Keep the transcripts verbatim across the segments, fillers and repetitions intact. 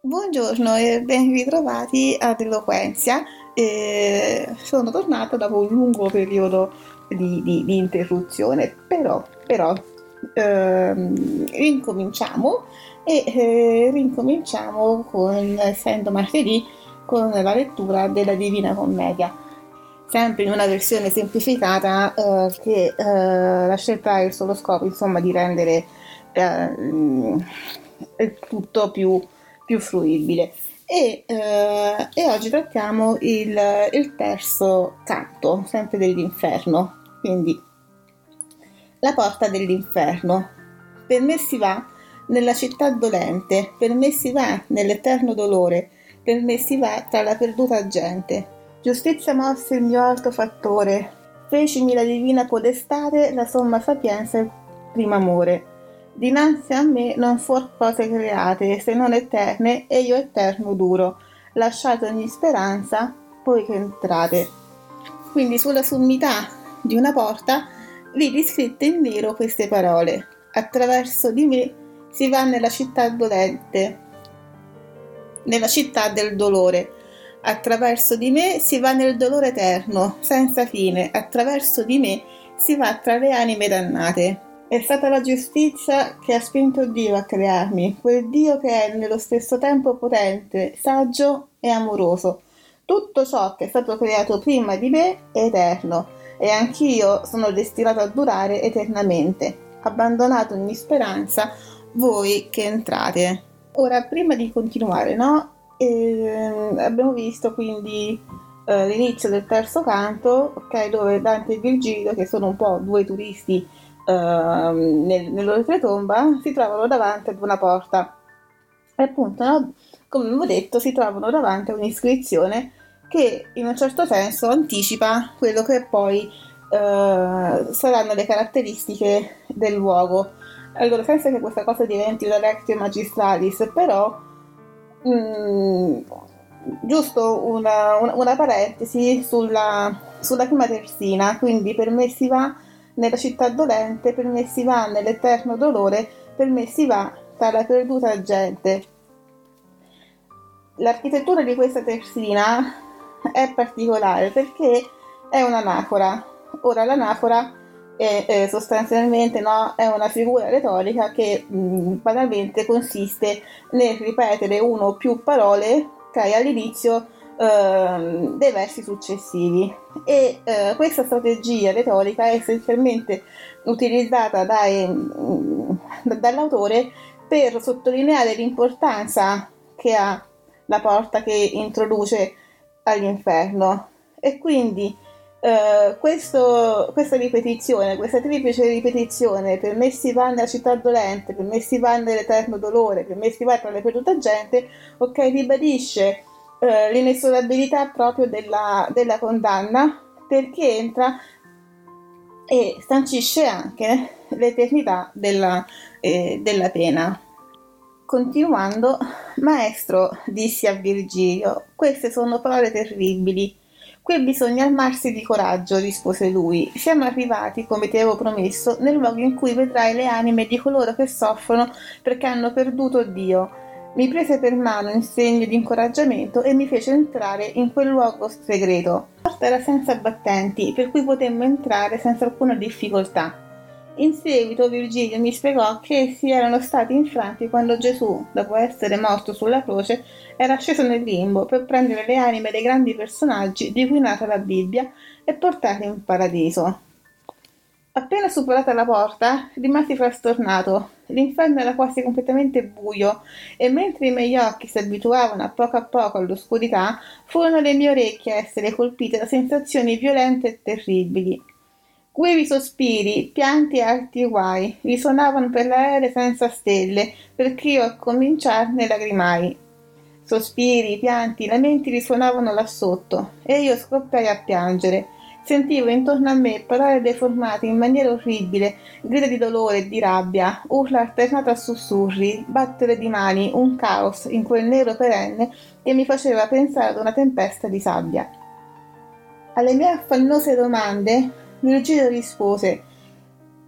Buongiorno e ben ritrovati ad Eloquenzia. Eh, sono tornata dopo un lungo periodo di, di- di interruzione, però, però ehm, rincominciamo e eh, rincominciamo con, essendo martedì, con la lettura della Divina Commedia. Sempre in una versione semplificata eh, che eh, la scelta ha il solo scopo, insomma, di rendere eh, il tutto più più fruibile. E, eh, e oggi trattiamo il, il terzo canto, sempre dell'inferno. Quindi la porta dell'inferno. Per me si va nella città dolente, per me si va nell'eterno dolore, per me si va tra la perduta gente. Giustizia mosse il mio alto fattore, fecimi la divina podestate, la somma sapienza e il primo amore. Dinanzi a me non fuor cose create, se non eterne, e io eterno duro, lasciate ogni speranza, poi che entrate. Quindi sulla sommità di una porta vidi scritte in nero queste parole. Attraverso di me si va nella città dolente, nella città del dolore. Attraverso di me si va nel dolore eterno, senza fine. Attraverso di me si va tra le anime dannate. È stata la giustizia che ha spinto Dio a crearmi, quel Dio che è nello stesso tempo potente, saggio e amoroso. Tutto ciò che è stato creato prima di me è eterno e anch'io sono destinato a durare eternamente. Abbandonato ogni speranza, voi che entrate. Ora, prima di continuare, no? Ehm, abbiamo visto quindi eh, l'inizio del terzo canto, ok, dove Dante e Virgilio, che sono un po' due turisti ehm, nel, nell'oltretomba, si trovano davanti ad una porta. E appunto, no? Come avevo detto, si trovano davanti a un'iscrizione che in un certo senso anticipa quello che poi eh, saranno le caratteristiche del luogo. Allora, senza che questa cosa diventi una lectio magistralis, però mh, giusto una, una, una parentesi sulla, sulla prima terzina, quindi per me si va nella città dolente, per me si va nell'eterno dolore, per me si va tra la perduta gente. L'architettura di questa terzina è particolare perché è un'anafora. Ora l'anafora è, è sostanzialmente no, è una figura retorica che mh, banalmente consiste nel ripetere uno o più parole che hai all'inizio ehm, dei versi successivi e eh, questa strategia retorica è essenzialmente utilizzata dai, mh, dall'autore per sottolineare l'importanza che ha la porta che introduce all'inferno e quindi eh, questo, questa ripetizione, questa triplice ripetizione per me si va nella città dolente, per me si va nell'eterno dolore, per me si va tra le perduta gente, ok, ribadisce eh, l'inesorabilità proprio della, della condanna perché entra e sancisce anche l'eternità della, eh, della pena. Continuando, maestro, dissi a Virgilio, queste sono parole terribili. Qui bisogna armarsi di coraggio, rispose lui. Siamo arrivati, come ti avevo promesso, nel luogo in cui vedrai le anime di coloro che soffrono perché hanno perduto Dio. Mi prese per mano in segno di incoraggiamento e mi fece entrare in quel luogo segreto. La porta era senza battenti, per cui potemmo entrare senza alcuna difficoltà. In seguito Virgilio mi spiegò che essi erano stati infranti quando Gesù, dopo essere morto sulla croce, era sceso nel limbo per prendere le anime dei grandi personaggi di cui è nata la Bibbia e portarle in paradiso. Appena superata la porta, rimasi frastornato. L'inferno era quasi completamente buio e mentre i miei occhi si abituavano a poco a poco all'oscurità, furono le mie orecchie a essere colpite da sensazioni violente e terribili. Quevi sospiri, pianti e alti guai risuonavano per l'aereo senza stelle, perché io a cominciarne lagrimai. Sospiri, pianti, lamenti risuonavano là sotto, e io scoppiai a piangere. Sentivo intorno a me parole deformate in maniera orribile, grida di dolore e di rabbia, urla alternate a sussurri, battere di mani, un caos in quel nero perenne che mi faceva pensare ad una tempesta di sabbia. Alle mie affannose domande Virgilio rispose: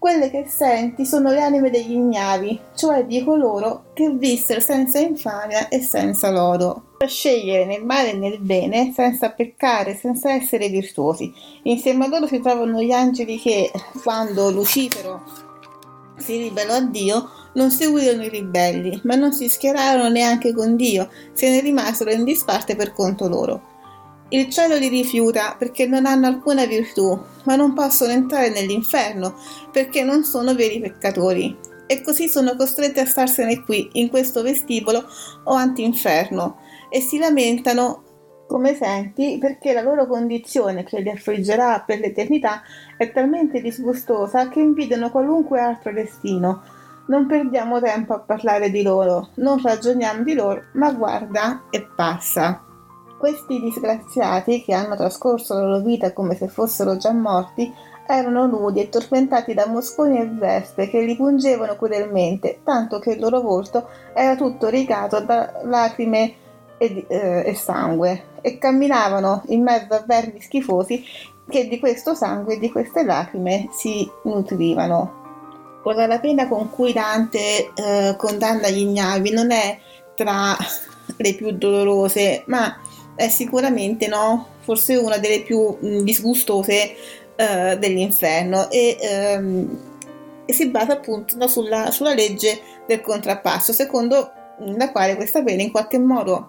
Quelle che senti sono le anime degli ignavi, cioè di coloro che vissero senza infamia e senza lodo, per scegliere nel male e nel bene, senza peccare, senza essere virtuosi. Insieme a loro si trovano gli angeli che, quando Lucifero si ribellò a Dio, non seguirono i ribelli, ma non si schierarono neanche con Dio, se ne rimasero in disparte per conto loro. Il cielo li rifiuta perché non hanno alcuna virtù, ma non possono entrare nell'inferno perché non sono veri peccatori. E così sono costretti a starsene qui, in questo vestibolo o antinferno, e si lamentano, come senti, perché la loro condizione, che li affliggerà per l'eternità, è talmente disgustosa che invidiano qualunque altro destino. Non perdiamo tempo a parlare di loro, non ragioniamo di loro, ma guarda e passa. Questi disgraziati, che hanno trascorso la loro vita come se fossero già morti, erano nudi e tormentati da mosconi e vespe che li pungevano crudelmente, tanto che il loro volto era tutto rigato da lacrime e, eh, e sangue, e camminavano in mezzo a vermi schifosi che di questo sangue e di queste lacrime si nutrivano. Ora, la pena con cui Dante eh, condanna gli ignavi non è tra le più dolorose, ma è sicuramente, no, forse una delle più mh, disgustose uh, dell'inferno, e, um, e si basa appunto, no, sulla, sulla legge del contrappasso, secondo la quale questa pena in qualche modo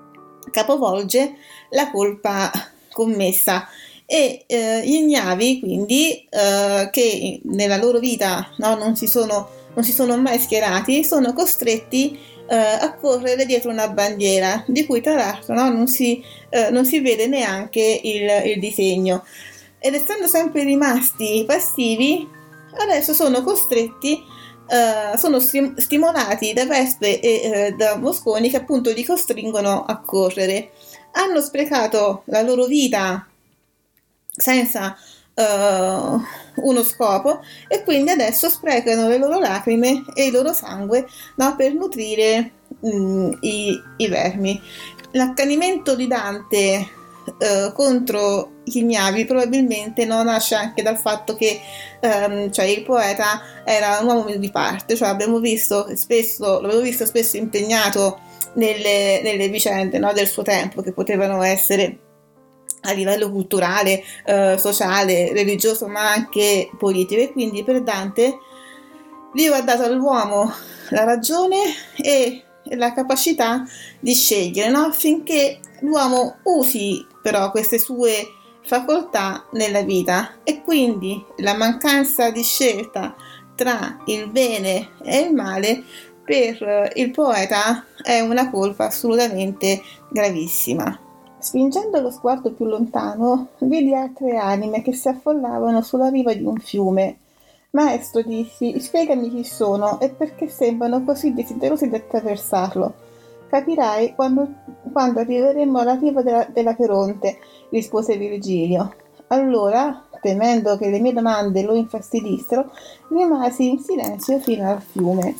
capovolge la colpa commessa, e uh, gli ignavi quindi uh, che nella loro vita, no, non si sono, non si sono mai schierati, sono costretti Uh, a correre dietro una bandiera di cui tra l'altro, no, non, si, uh, non si vede neanche il, il disegno, ed essendo sempre rimasti passivi adesso sono costretti, uh, sono strim- stimolati da vespe e uh, da mosconi che appunto li costringono a correre. Hanno sprecato la loro vita senza Uh, uno scopo, e quindi adesso sprecano le loro lacrime e il loro sangue, no, per nutrire um, i, i vermi. L'accanimento di Dante uh, contro gli ignavi probabilmente no, nasce anche dal fatto che um, cioè il poeta era un uomo di parte, cioè abbiamo visto spesso, l'abbiamo visto spesso impegnato nelle, nelle vicende, no, del suo tempo, che potevano essere a livello culturale, eh, sociale, religioso, ma anche politico, e quindi per Dante Dio ha dato all'uomo la ragione e la capacità di scegliere, no? Affinché l'uomo usi però queste sue facoltà nella vita, e quindi la mancanza di scelta tra il bene e il male per il poeta è una colpa assolutamente gravissima. Spingendo lo sguardo più lontano, vidi altre anime che si affollavano sulla riva di un fiume. Maestro, dissi, spiegami chi sono e perché sembrano così desiderosi di attraversarlo. Capirai quando, quando arriveremo alla riva della, della Cheronte, rispose Virgilio. Allora, temendo che le mie domande lo infastidissero, rimasi in silenzio fino al fiume.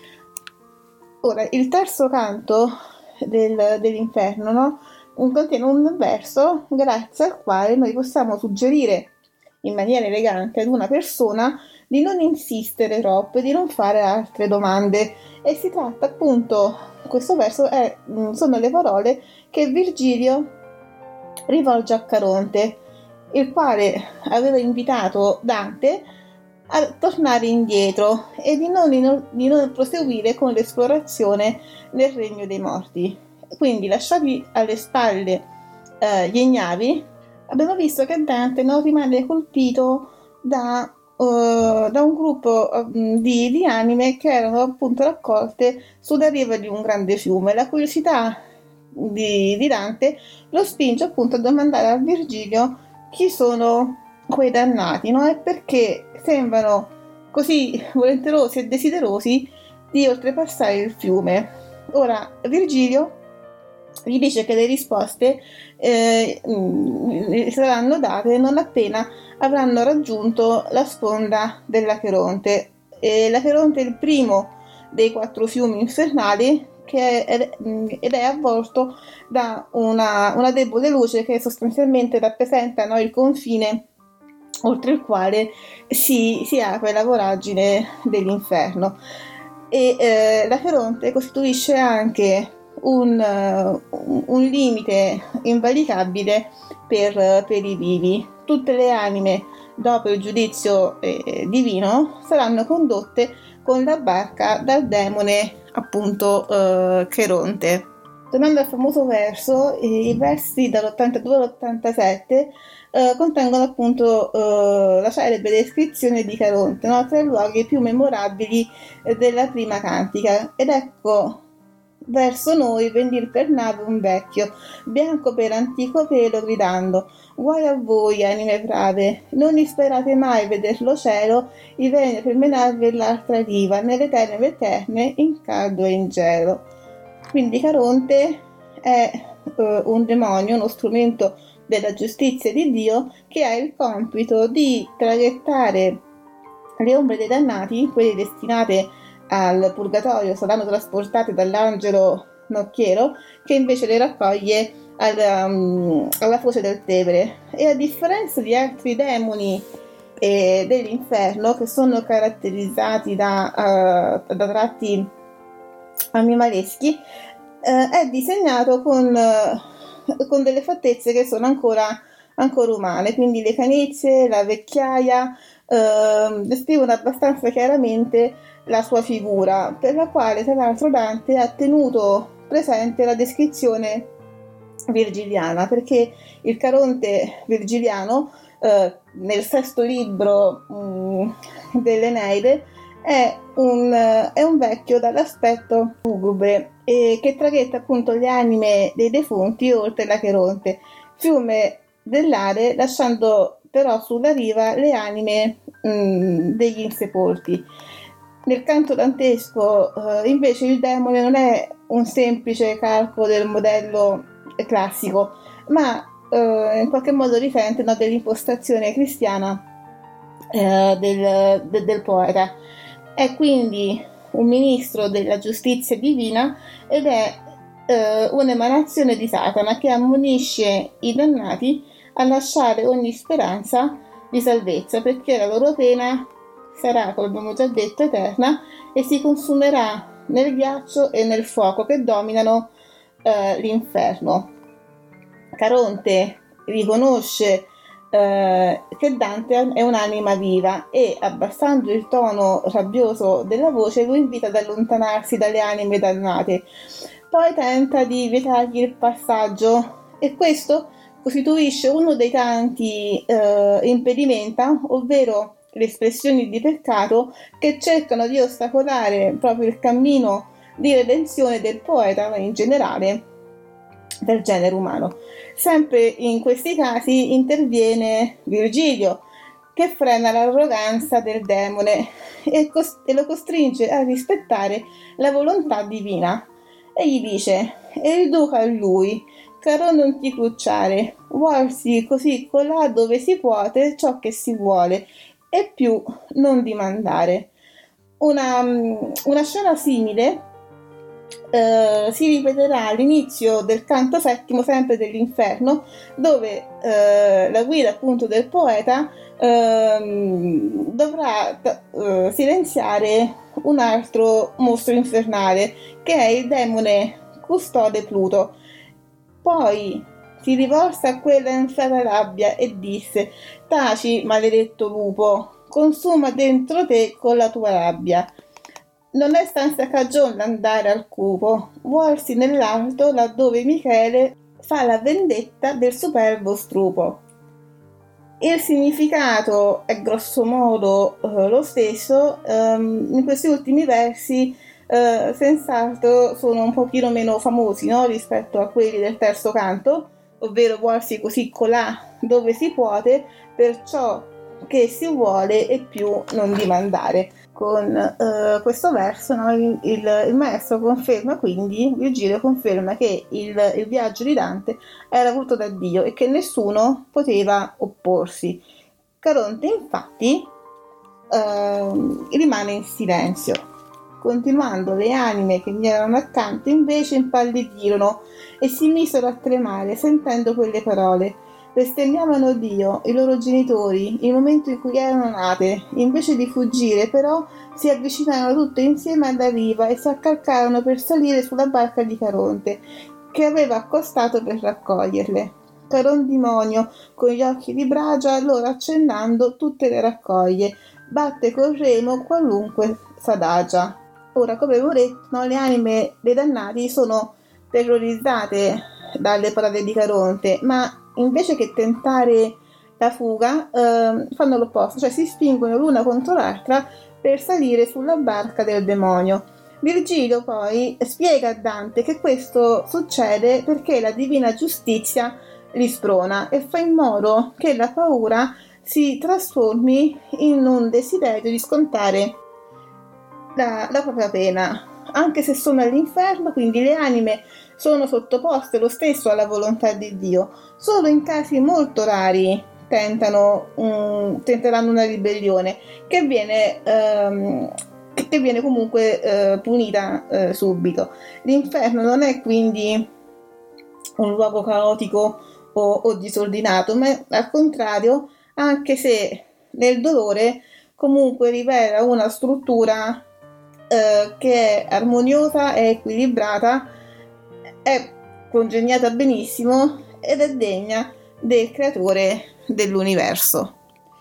Ora, il terzo canto del, dell'inferno, no? Contiene un verso grazie al quale noi possiamo suggerire in maniera elegante ad una persona di non insistere troppo e di non fare altre domande, e si tratta appunto, questo verso è, sono le parole che Virgilio rivolge a Caronte, il quale aveva invitato Dante a tornare indietro e di non, di non proseguire con l'esplorazione nel regno dei morti. Quindi, lasciati alle spalle eh, gli ignavi, abbiamo visto che Dante non rimane colpito da, uh, da un gruppo uh, di, di anime che erano appunto raccolte sulla riva di un grande fiume. La curiosità di, di Dante lo spinge appunto a domandare a Virgilio chi sono quei dannati, no? E perché sembrano così volenterosi e desiderosi di oltrepassare il fiume. Ora, Virgilio gli dice che le risposte eh, saranno date non appena avranno raggiunto la sponda della Cheronte. E la Cheronte è il primo dei quattro fiumi infernali che è, ed è avvolto da una, una debole luce che sostanzialmente rappresenta, no, il confine oltre il quale si, si apre la voragine dell'inferno. E eh, la Caronte costituisce anche un, uh, un limite invalicabile per, per i vivi. Tutte le anime, dopo il giudizio eh, divino, saranno condotte con la barca dal demone, appunto, eh, Cheronte. Tornando al famoso verso, i versi dall'ottantadue all'ottantasette eh, contengono appunto eh, la celebre descrizione di Caronte, no? Tra i luoghi più memorabili eh, della prima cantica. Ed ecco, verso noi venir per nave un vecchio, bianco per antico pelo, gridando: guai a voi, anime brave, non isperate mai veder lo cielo, i venne per menarvi l'altra riva, nelle tenebre eterne, in caldo e in gelo. Quindi Caronte è eh, un demonio, uno strumento della giustizia di Dio, che ha il compito di traghettare le ombre dei dannati, quelle destinate al purgatorio, saranno trasportate dall'angelo Nocchiero, che invece le raccoglie al, um, alla foce del Tevere. E a differenza di altri demoni eh, dell'inferno, che sono caratterizzati da, uh, da tratti animaleschi, eh, è disegnato con, eh, con delle fattezze che sono ancora, ancora umane, quindi le canizie, la vecchiaia eh, descrivono abbastanza chiaramente la sua figura, per la quale tra l'altro Dante ha tenuto presente la descrizione virgiliana, perché il Caronte virgiliano eh, nel sesto libro mh, dell'Eneide è un, è un vecchio dall'aspetto lugubre e che traghetta appunto le anime dei defunti oltre la Cheronte, fiume dell'Are, lasciando però sulla riva le anime mh, degli insepolti. Nel canto dantesco eh, invece il demone non è un semplice calco del modello classico, ma eh, in qualche modo risente, no, dell'impostazione cristiana eh, del, de, del poeta. È quindi un ministro della giustizia divina ed è eh, un'emanazione di Satana che ammonisce i dannati a lasciare ogni speranza di salvezza, perché la loro pena sarà, come abbiamo già detto, eterna e si consumerà nel ghiaccio e nel fuoco che dominano eh, l'inferno. Caronte riconosce eh, che Dante è un'anima viva e, abbassando il tono rabbioso della voce, lo invita ad allontanarsi dalle anime dannate. Poi tenta di vietargli il passaggio e questo costituisce uno dei tanti eh, impedimenta, ovvero le espressioni di peccato che cercano di ostacolare proprio il cammino di redenzione del poeta, ma in generale del genere umano. Sempre in questi casi interviene Virgilio, che frena l'arroganza del demone e, cos- e lo costringe a rispettare la volontà divina. E gli dice: e il duca a lui, caro non ti crucciare, vuolsi così colà dove si puote ciò che si vuole, e più non dimandare. Una, una scena simile eh, si ripeterà all'inizio del canto settimo, sempre dell'Inferno, dove eh, la guida appunto del poeta eh, dovrà eh, silenziare un altro mostro infernale, che è il demone custode Pluto. Poi si rivolse a quella infera rabbia e disse: taci, maledetto lupo, consuma dentro te con la tua rabbia. Non è senza cagione l'andare al cupo, vuolsi nell'alto laddove Michele fa la vendetta del superbo strupo. Il significato è grosso modo eh, lo stesso. Um, in questi ultimi versi eh, senz'altro sono un pochino meno famosi, no? Rispetto a quelli del terzo canto, ovvero vuolsi così colà dove si puote, perciò che si vuole e più non dimandare. Con eh, questo verso, no, il, il, il maestro conferma, quindi Virgilio conferma che il, il viaggio di Dante era voluto da Dio e che nessuno poteva opporsi. Caronte infatti eh, rimane in silenzio. Continuando, le anime che gli erano accanto invece impallidirono e si misero a tremare sentendo quelle parole. Bestemmiavano Dio, i loro genitori, il momento in cui erano nate. Invece di fuggire, però, si avvicinarono tutte insieme alla riva e si accalcarono per salire sulla barca di Caronte, che aveva accostato per raccoglierle. Carondimonio, con gli occhi di bragia, loro accennando, tutte le raccoglie. Batte col remo qualunque s'adagia. Ora, come avevo detto, no, le anime dei dannati sono terrorizzate dalle parole di Caronte, ma invece che tentare la fuga, eh, fanno l'opposto, cioè si spingono l'una contro l'altra per salire sulla barca del demonio. Virgilio poi spiega a Dante che questo succede perché la divina giustizia li sprona e fa in modo che la paura si trasformi in un desiderio di scontare la, la propria pena, anche se sono all'inferno, quindi le anime sono sottoposte lo stesso alla volontà di Dio. Solo in casi molto rari tentano un, tenteranno una ribellione che viene, ehm, che viene comunque eh, punita eh, subito. L'inferno non è quindi un luogo caotico o, o disordinato, ma al contrario, anche se nel dolore comunque rivela una struttura eh, che è armoniosa, è equilibrata, è congegnata benissimo ed è degna del creatore dell'universo.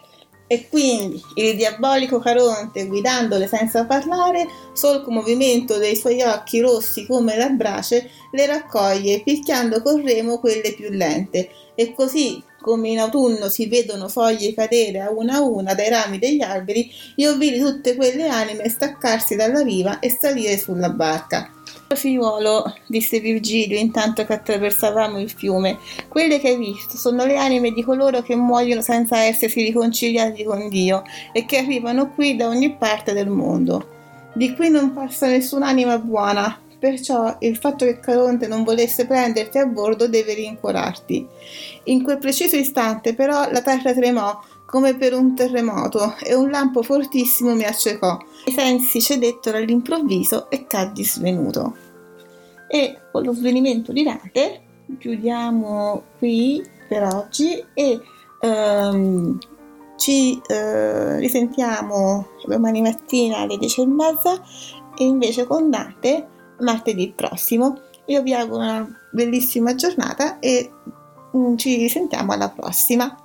E quindi il diabolico Caronte, guidandole senza parlare, sol col movimento dei suoi occhi rossi come la brace, le raccoglie, picchiando col remo quelle più lente. E così, come in autunno si vedono foglie cadere a una a una dai rami degli alberi, io vidi tutte quelle anime staccarsi dalla riva e salire sulla barca. Figliuolo, disse Virgilio intanto che attraversavamo il fiume, quelle che hai visto sono le anime di coloro che muoiono senza essersi riconciliati con Dio e che arrivano qui da ogni parte del mondo. Di qui non passa nessun'anima buona, perciò il fatto che Caronte non volesse prenderti a bordo deve rincuorarti. In quel preciso istante però la terra tremò come per un terremoto e un lampo fortissimo mi accecò. I sensi cedettero all'improvviso e caddi svenuto. E con lo svenimento di Dante chiudiamo qui per oggi e um, ci uh, risentiamo domani mattina alle dieci e mezza e invece con Dante martedì prossimo. Io vi auguro una bellissima giornata e um, ci risentiamo alla prossima.